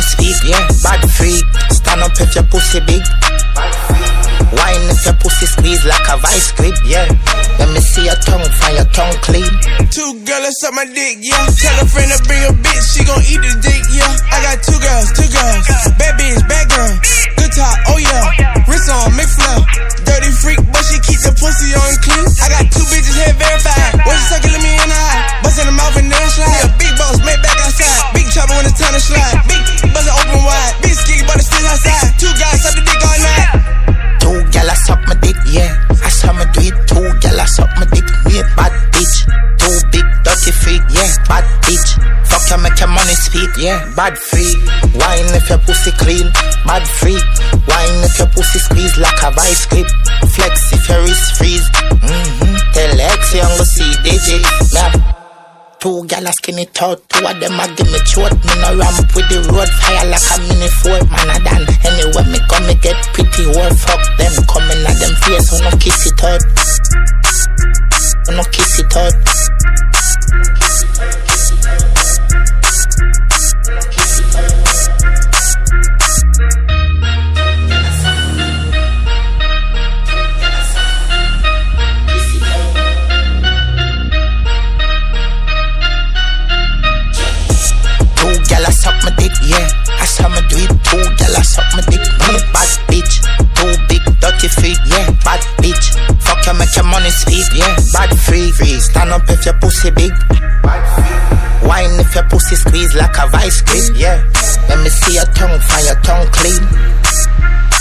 speak, yeah. Bad free, stand up if your pussy big. Wine if your pussy squeeze like a vice grip, yeah. Let me see your tongue, find your tongue clean. 2 girls suck my dick, yeah. Tell a friend to bring a bitch, she gon' eat the dick, yeah. I got 2 girls, bad bitch, bad girl. Good talk, oh yeah. Wrist on, McFlare. Dirty freak, but she keep the pussy on clean. I got 2 bitches head verified. When she suck it, let me in the eye. Bust in the mouth and then slide. Yeah, big boss, made back outside. Big chopper when it's time to slide. Big buzz it open wide. Big skiggy, but it's still outside. 2 guys suck the dick all night. 2 gyal I suck my dick, yeah. I saw me do it. 2 gyal I suck my dick, me a bad bitch. 2 big dirty freak, yeah. Bad bitch. Fuck you, make your money speak, yeah. Bad free. Wine if your pussy clean. Bad free. Wine if your pussy squeeze like a vice grip. Flex if your wrist freeze. Tell X you go see digit. Yeah. 2 gyal a skinny tall. 2 of them a give me throat. Me no ramp with the road. Fire like a mini Ford. Man a done. Anywhere me come me get pretty whole. Fuck them coming at them face. Who no kiss it out. Who no kiss it out. Gyal I suck my dick, yeah. I saw me do it. 2 gyal I suck my dick, me bad bitch. 2 big dirty feet, yeah. Bad bitch. Fuck you, make your money speak, yeah. Bad free. Stand up if your pussy big. Wine if your pussy squeeze like a vice grip, yeah. Let me see your tongue, find your tongue clean.